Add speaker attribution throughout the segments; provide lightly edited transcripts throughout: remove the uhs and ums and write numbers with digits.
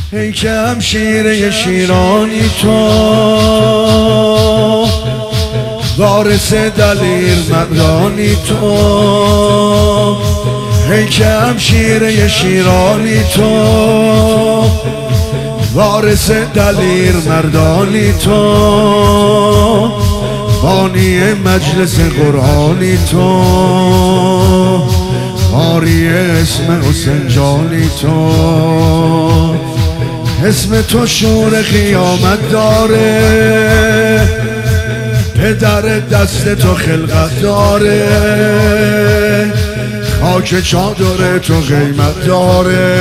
Speaker 1: ای که همشیره شیرانی تو، وارث دلیر مردانی تو. ای که همشیره شیرانی تو، وارث دلیر مردانی تو. بانی مجلس قرآنی تو، ماری اسم حسین جانی تو. اسم تو شور قیامت داره، پدر دست تو خلقت داره. خاک چادر تو قیمت داره،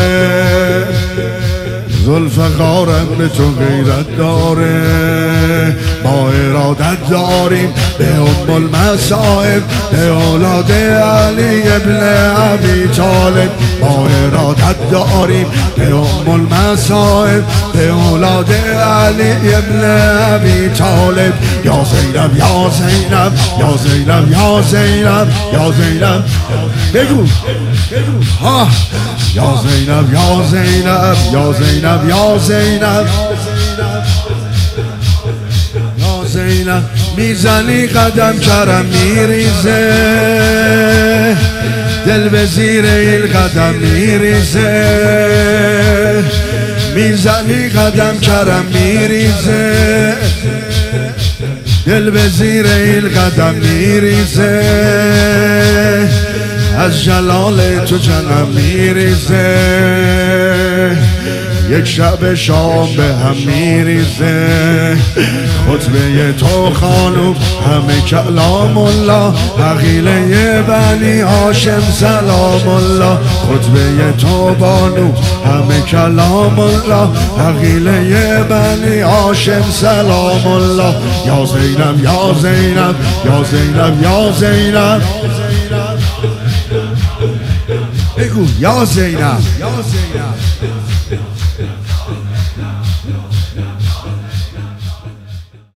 Speaker 1: ذوالفقار امر تو غیرت داره. ما ارادت داریم به ام المصائب، به اولاد علی ابن ابی طالب. ما ارادت داریم به ام المصائب، به اولاد علی ابن ابی طالب. یا زینب یا زینب یا زینب یا زینب یا زینب، بگو ها. یا زینب یا زینب یا زینب یا زینب یا زینب. میزنی قدم کرم میریزه، دل به زیر این قدم میریزه. میزنی قدم کرم میریزه، دل به زیر این قدم میریزه. از جلال تو جنم میریزه، یک شب شام به هم میریزه. خطبه تو خانوم همه کلام الله، عقیله بنی هاشم سلام الله. خطبه تو بانو همه کلام الله، عقیله بنی هاشم سلام الله. یا زینب یا زینب یا زینب یا زینب، بگو یا زینب یا زینب.